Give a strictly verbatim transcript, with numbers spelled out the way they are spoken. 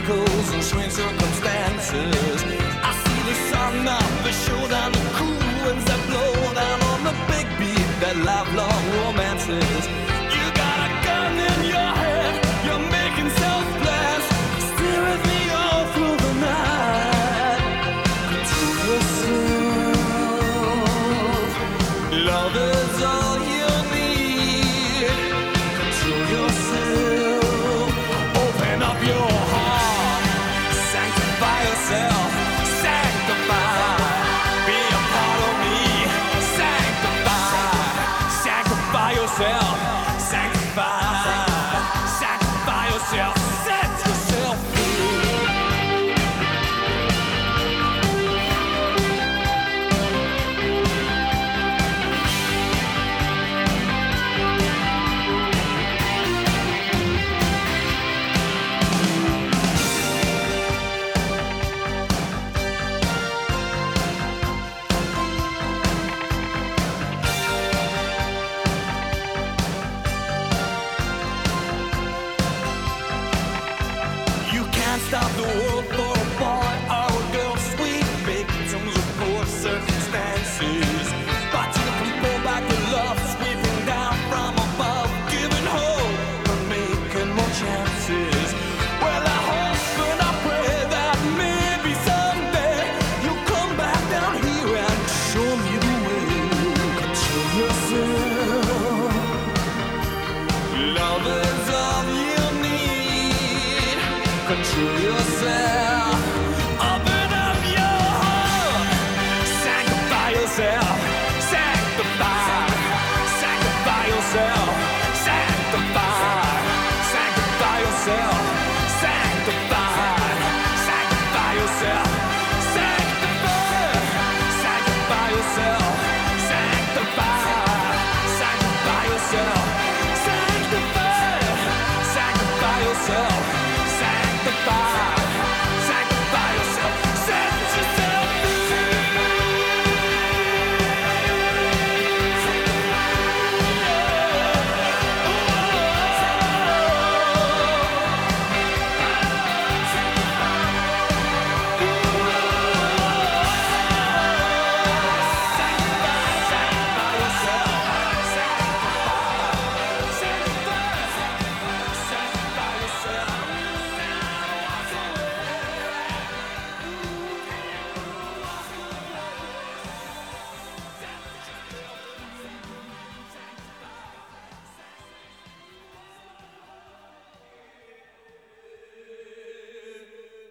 obstacles and strange circumstances. I see the sun up, the showdown, the cool winds that blow down on the big beat, that lifelong romances. You got a gun in your head, you're making self-blast, steer with me all through the night. Control yourself, love is all you need. Control yourself, open up your heart, sanctify yourself, sanctify, be a part of me, sanctify, sanctify yourself, sanctify, sanctify yourself, set yourself free. You can't stop the world for a boy or a girl, sweet victims of poor circumstances. But you can pull back the love sweeping down from above, giving hope and making more chances. Well, I hope and I pray that maybe someday you'll come back down here and show me the way. Control yourself, love is all you need. Control yourself.